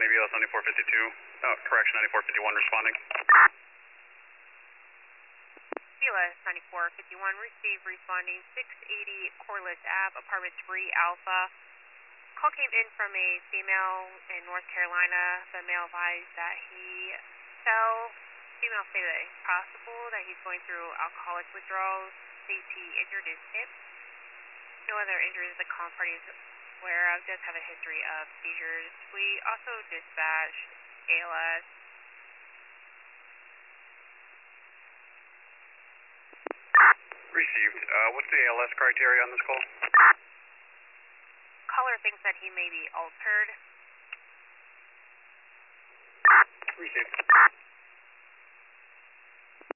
ABS 9452. Oh, correction, 9451 responding. BLS 9451, receive responding 680 Corliss Ave, apartment 3 Alpha. Call came in from a female in North Carolina. The male advised that he fell. Female stated that it's possible that he's going through alcoholic withdrawals. States he injured his hip. No other injuries the call party is aware of. Does have a history of seizures. We also dispatched ALS. Received. What's the ALS criteria on this call? Caller thinks that he may be altered. Received.